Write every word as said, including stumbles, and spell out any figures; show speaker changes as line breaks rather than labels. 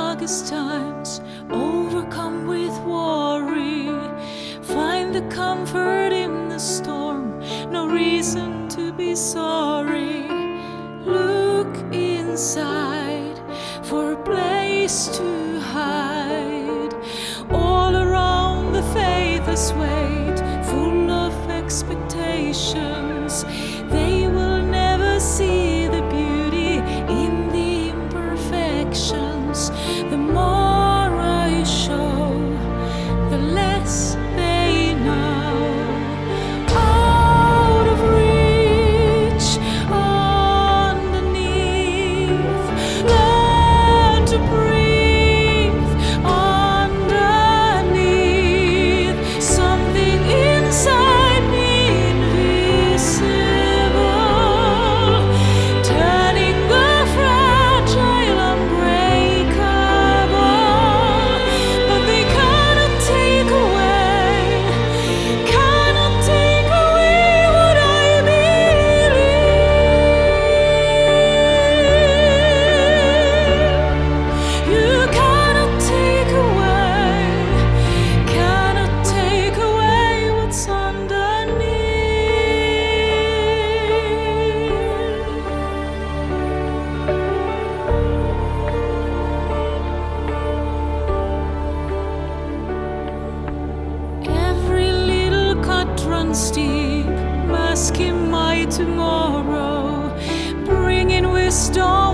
darkest times, overcome with worry. Find the comfort in the storm, no reason to be sorry. Look inside for a place to hide. All around the faithless wait, full of expectations. They will never see the beauty in the imperfections. The more I show, the less they know. Out of reach, underneath, learn to breathe underneath. Something inside me invisible, turning the fragile unbreakable. But they cannot take away, cannot take away what I believe. You cannot take away, cannot take away what's underneath. Every little cut runs deep, masking my tomorrow, bringing wisdom